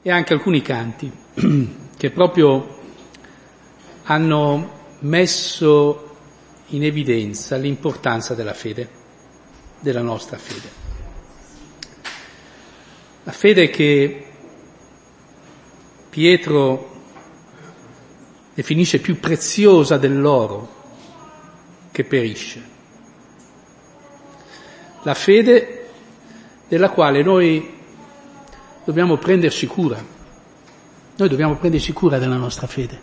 e anche alcuni canti che proprio hanno messo in evidenza l'importanza della fede, della nostra fede. La fede che Pietro definisce più preziosa dell'oro che perisce. La fede della quale noi dobbiamo prenderci cura. Noi dobbiamo prenderci cura della nostra fede.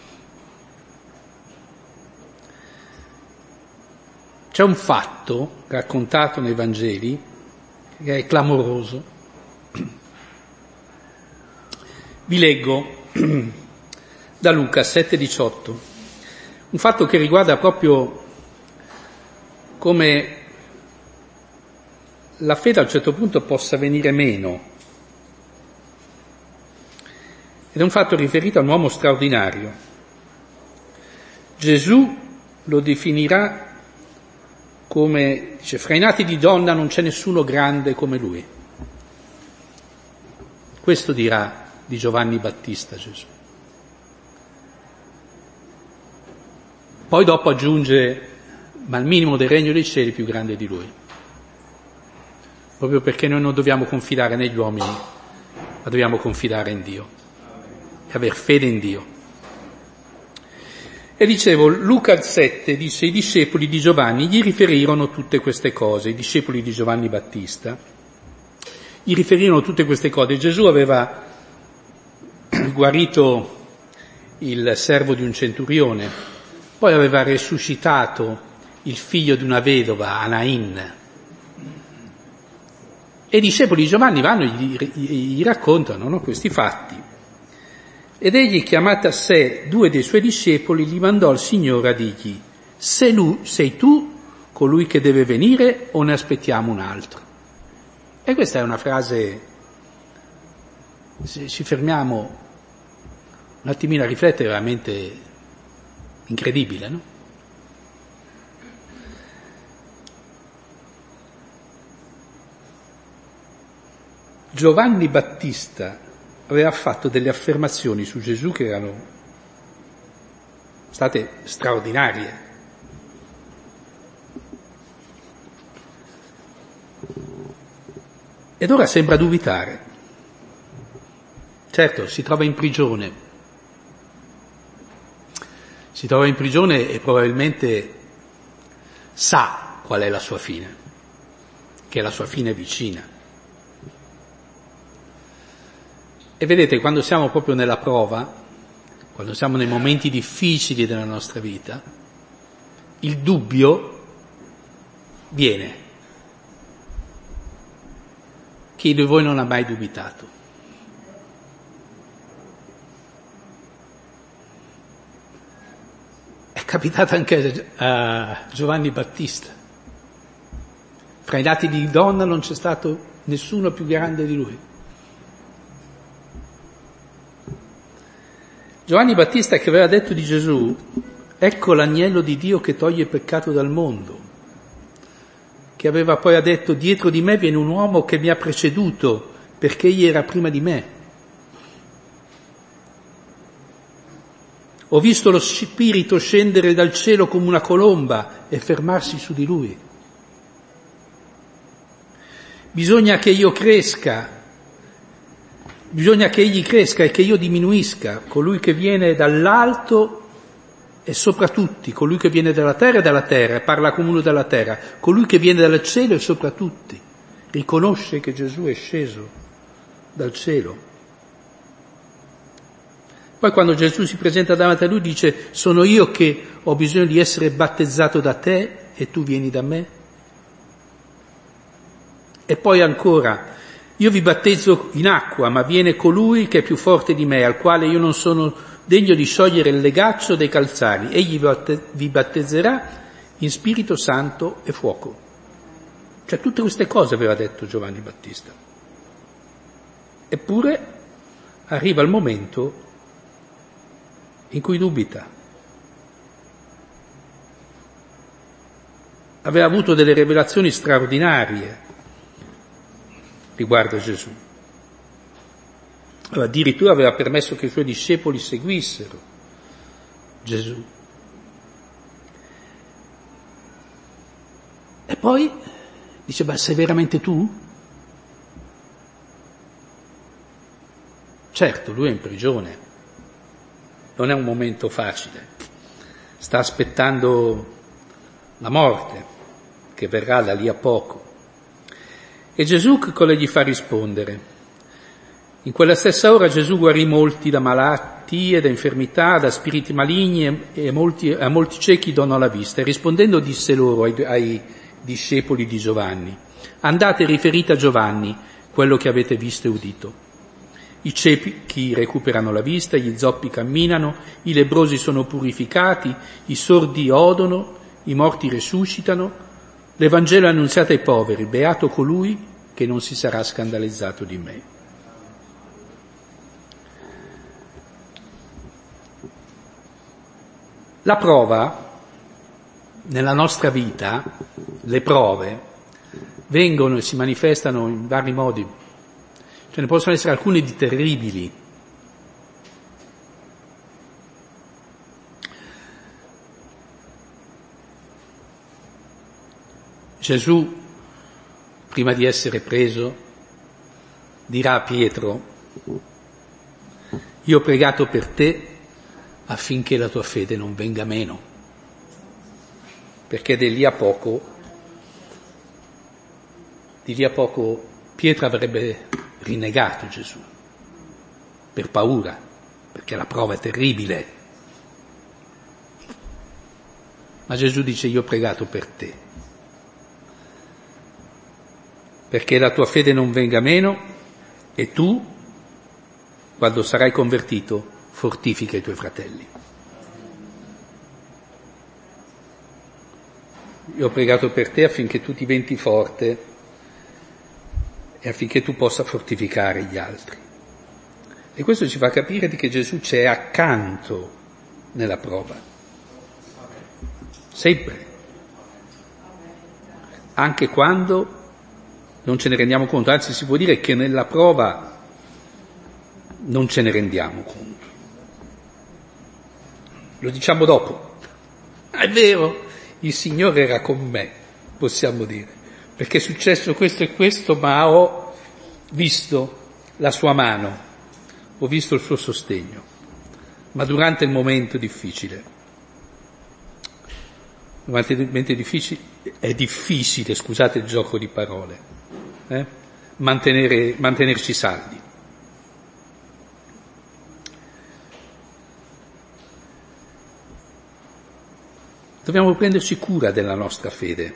C'è un fatto raccontato nei Vangeli che è clamoroso. Vi leggo da Luca 7,18, un fatto che riguarda proprio come la fede a un certo punto possa venire meno. Ed è un fatto riferito a un uomo straordinario. Gesù lo definirà come, dice, fra i nati di donna non c'è nessuno grande come lui. Questo dirà di Giovanni Battista Gesù. Poi dopo aggiunge, ma il minimo del regno dei cieli è più grande di lui. Proprio perché noi non dobbiamo confidare negli uomini, ma dobbiamo confidare in Dio e aver fede in Dio. E dicevo, Luca 7 dice, i discepoli di Giovanni gli riferirono tutte queste cose, i discepoli di Giovanni Battista gli riferirono tutte queste cose. Gesù aveva guarito il servo di un centurione, poi aveva resuscitato il figlio di una vedova, Anain, e i discepoli di Giovanni vanno e gli raccontano, no, questi fatti. Ed egli, chiamati a sé 2 dei suoi discepoli, li mandò al Signore a dirgli, sei tu colui che deve venire o ne aspettiamo un altro? E questa è una frase, se ci fermiamo un attimino a riflettere, è veramente incredibile, no? Giovanni Battista aveva fatto delle affermazioni su Gesù che erano state straordinarie. Ed ora sembra dubitare. Certo, si trova in prigione e probabilmente sa qual è la sua fine, che la sua fine è vicina. E vedete, quando siamo proprio nella prova, quando siamo nei momenti difficili della nostra vita, il dubbio viene. Chi di voi non ha mai dubitato? È capitato anche a Giovanni Battista. Fra i nati di donna non c'è stato nessuno più grande di lui. Giovanni Battista, che aveva detto di Gesù, ecco l'agnello di Dio che toglie il peccato dal mondo, che aveva poi detto, dietro di me viene un uomo che mi ha preceduto perché egli era prima di me. Ho visto lo Spirito scendere dal cielo come una colomba e fermarsi su di lui. Bisogna che egli cresca e che io diminuisca. Colui che viene dall'alto è sopra tutti, colui che viene dalla terra è dalla terra, parla come uno della terra, colui che viene dal cielo è sopra tutti, riconosce che Gesù è sceso dal cielo. Poi quando Gesù si presenta davanti a lui dice, sono io che ho bisogno di essere battezzato da te e tu vieni da me? E poi ancora, io vi battezzo in acqua, ma viene colui che è più forte di me, al quale io non sono degno di sciogliere il legaccio dei calzari. Egli vi battezzerà in Spirito Santo e fuoco. Cioè tutte queste cose aveva detto Giovanni Battista. Eppure arriva il momento in cui dubita. Aveva avuto delle rivelazioni straordinarie riguardo a Gesù. Addirittura aveva permesso che i suoi discepoli seguissero Gesù. E poi dice, ma sei veramente tu? Certo, lui è in prigione, non è un momento facile, sta aspettando la morte, che verrà da lì a poco. E Gesù che cosa gli fa rispondere? In quella stessa ora Gesù guarì molti da malattie, da infermità, da spiriti maligni e a molti ciechi donò la vista. E rispondendo disse loro ai discepoli di Giovanni, andate e riferite a Giovanni quello che avete visto e udito. I ciechi recuperano la vista, gli zoppi camminano, i lebbrosi sono purificati, i sordi odono, i morti resuscitano. L'Evangelo è annunziato ai poveri, beato colui che non si sarà scandalizzato di me. La prova, nella nostra vita, le prove, vengono e si manifestano in vari modi. Ce ne possono essere alcune di terribili. Gesù, prima di essere preso, dirà a Pietro, io ho pregato per te affinché la tua fede non venga meno, perché di lì a poco Pietro avrebbe rinnegato Gesù, per paura, perché la prova è terribile. Ma Gesù dice, io ho pregato per te, perché la tua fede non venga meno e tu, quando sarai convertito, fortifica i tuoi fratelli. Io ho pregato per te affinché tu diventi forte e affinché tu possa fortificare gli altri. E questo ci fa capire che Gesù c'è accanto nella prova. Sempre. Anche quando non ce ne rendiamo conto, anzi si può dire che nella prova non ce ne rendiamo conto. Lo diciamo dopo. È vero, il Signore era con me, possiamo dire, perché è successo questo e questo, ma ho visto la sua mano, ho visto il suo sostegno. Ma durante il momento difficile, è difficile, scusate il gioco di parole, mantenerci saldi. Dobbiamo prenderci cura della nostra fede.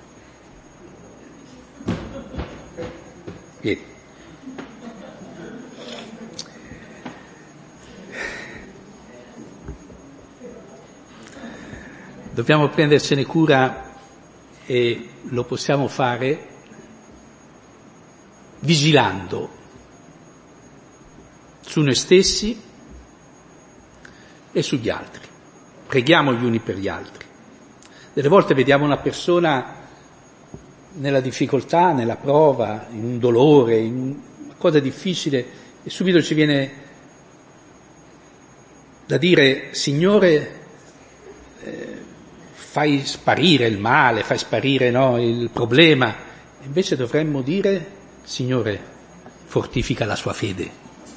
Dobbiamo prendercene cura e lo possiamo fare vigilando su noi stessi e sugli altri. Preghiamo gli uni per gli altri. Delle volte vediamo una persona nella difficoltà, nella prova, in un dolore, in una cosa difficile e subito ci viene da dire, Signore, fai sparire il male, fai sparire il problema. E invece dovremmo dire, Signore, fortifica la sua fede.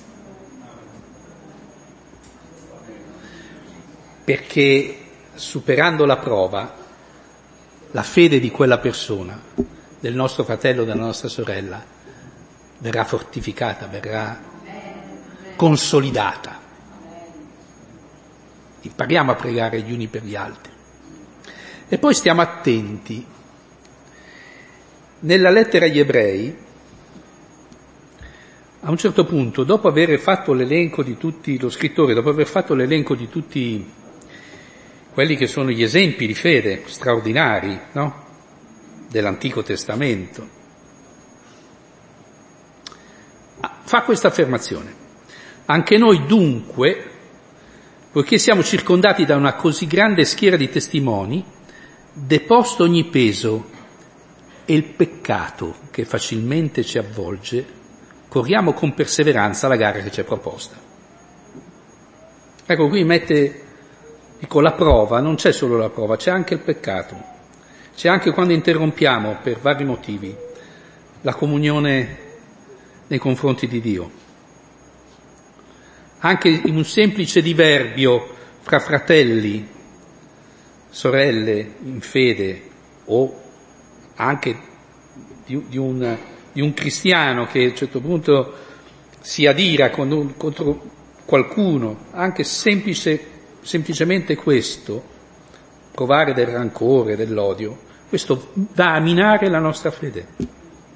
Perché superando la prova, la fede di quella persona, del nostro fratello, della nostra sorella, verrà fortificata, verrà consolidata. Impariamo a pregare gli uni per gli altri. E poi stiamo attenti. Nella lettera agli Ebrei, a un certo punto, dopo aver fatto l'elenco di tutti, lo scrittore, dopo aver fatto l'elenco di tutti quelli che sono gli esempi di fede straordinari, no? Dell'Antico Testamento, fa questa affermazione. Anche noi dunque, poiché siamo circondati da una così grande schiera di testimoni, deposto ogni peso e il peccato che facilmente ci avvolge, corriamo con perseveranza la gara che ci è proposta. Ecco, qui dico, la prova, non c'è solo la prova, c'è anche il peccato. C'è anche quando interrompiamo, per vari motivi, la comunione nei confronti di Dio. Anche in un semplice diverbio fra fratelli, sorelle in fede, o anche di un cristiano che a un certo punto si adira contro qualcuno, anche semplicemente questo, provare del rancore, dell'odio, questo va a minare la nostra fede.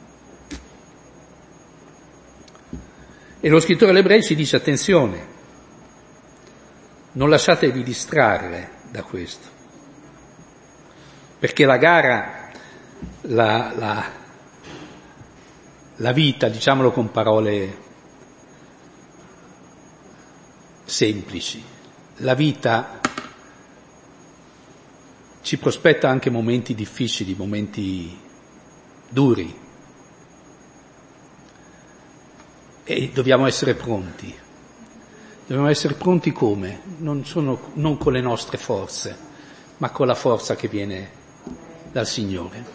E lo scrittore agli Ebrei ci dice: attenzione, non lasciatevi distrarre da questo, perché la gara, la vita, diciamolo con parole semplici, la vita ci prospetta anche momenti difficili, momenti duri, e dobbiamo essere pronti. Dobbiamo essere pronti come? Non con le nostre forze, ma con la forza che viene dal Signore.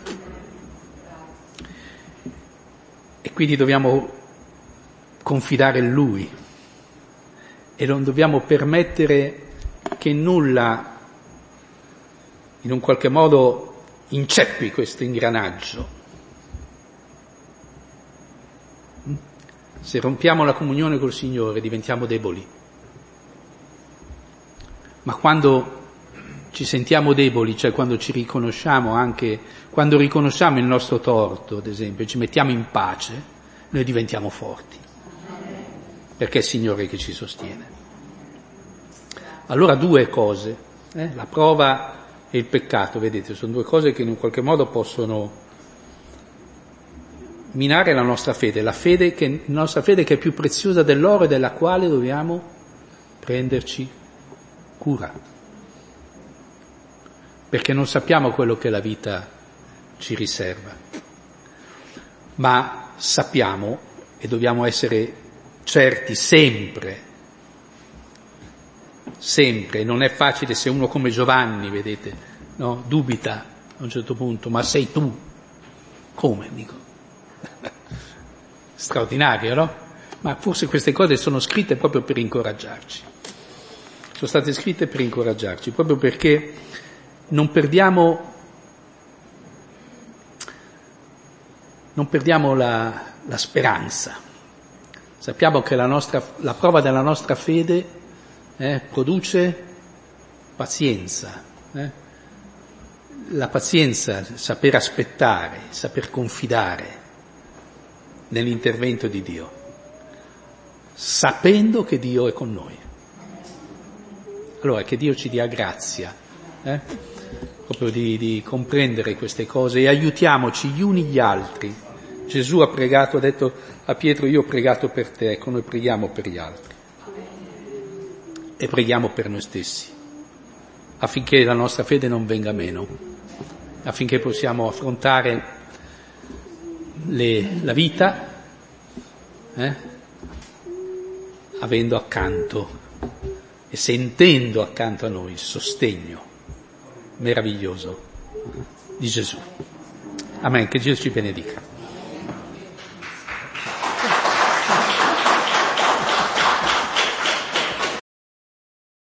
E quindi dobbiamo confidare in Lui e non dobbiamo permettere che nulla in un qualche modo inceppi questo ingranaggio. Se rompiamo la comunione col Signore diventiamo deboli, ma quando ci sentiamo deboli, cioè quando ci riconosciamo, anche quando riconosciamo il nostro torto, ad esempio, ci mettiamo in pace, noi diventiamo forti, perché è il Signore che ci sostiene. Allora due cose, la prova e il peccato, vedete, sono due cose che in un qualche modo possono minare la nostra fede, la nostra fede che è più preziosa dell'oro e della quale dobbiamo prenderci cura, perché non sappiamo quello che la vita ci riserva, ma sappiamo e dobbiamo essere certi sempre, non è facile se uno come Giovanni, vedete, no? Dubita a un certo punto, ma sei tu? Come? Dico. Straordinario, no? Ma forse queste cose sono scritte proprio per incoraggiarci. Sono state scritte per incoraggiarci, proprio perché non perdiamo la speranza. Sappiamo che la prova della nostra fede produce pazienza. La pazienza, saper aspettare, saper confidare nell'intervento di Dio, sapendo che Dio è con noi. Allora che Dio ci dia grazia, proprio di comprendere queste cose e aiutiamoci gli uni gli altri. Gesù ha pregato, ha detto a Pietro: io ho pregato per te, ecco, noi preghiamo per gli altri e preghiamo per noi stessi, affinché la nostra fede non venga meno, affinché possiamo affrontare la vita, avendo accanto e sentendo accanto a noi il sostegno meraviglioso di Gesù. Amen, che Dio ci benedica.